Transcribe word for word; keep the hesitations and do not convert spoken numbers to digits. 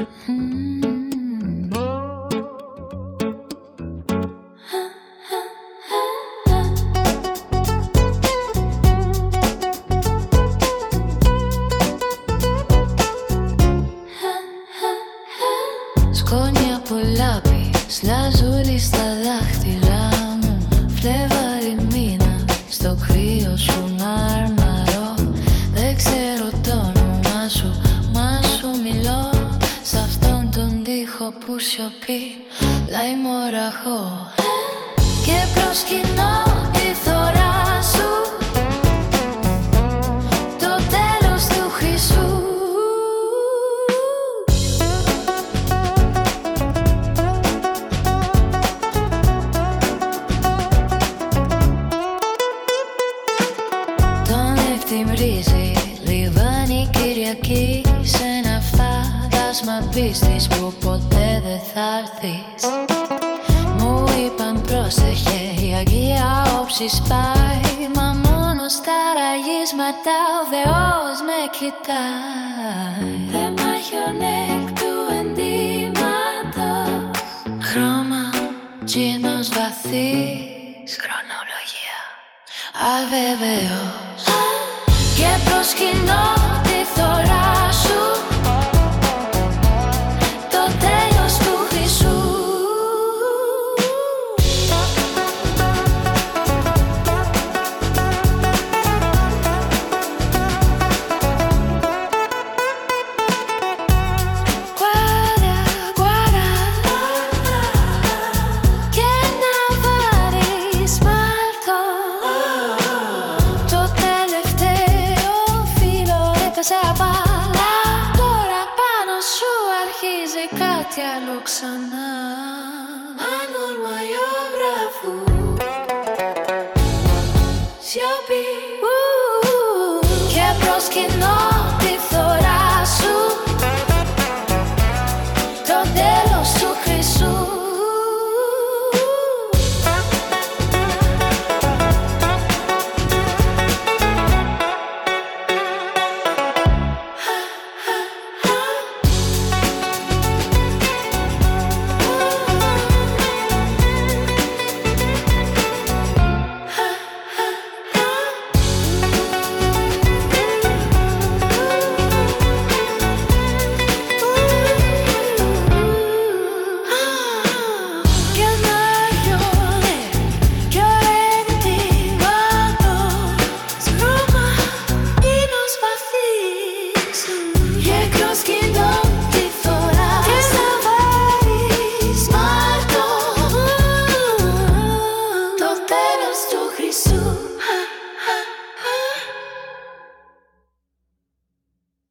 Σκόνη από λάπη, σλαζούλι στα δάχτυλά μου. Φλεβάρι μήνα, στο κρύο σου να αρμαρώ. Δεν ξέρω το όνομα σου, μα σου μιλώ. Σ' αυτόν τον τοίχο που σιωπεί, λαϊμοραχώ. Και προσκυνώ τη θωρά σου, το τέλος του χρυσού. Λιβάνι Κυριακή, σε ένα φάντασμα πίστης που ποτέ δεν θα έρθεις. Μου είπαν πρόσεχε, η αγία όψη σπάει, μα μόνο στα ραγίσματα ο Θεός με κοιτάει. Θέμα χιονέκτου εντύματος, χρώμα τζίνος βαθύς, χρονολογία αβεβαίως. Και προσκυνώ τη θωρά σου, το τέλος του χρυσού. Guarda, guarda, και να βάλεις σμάλτο. Το τελευταίο σε απαλά, τώρα πάνω σου αρχίζει κάτι άλλο ξανά. Ανορμαϊόγραφου, σιωπή. Και προσκυνώ τη θωρά σου, το τέλος του χρυσού. Και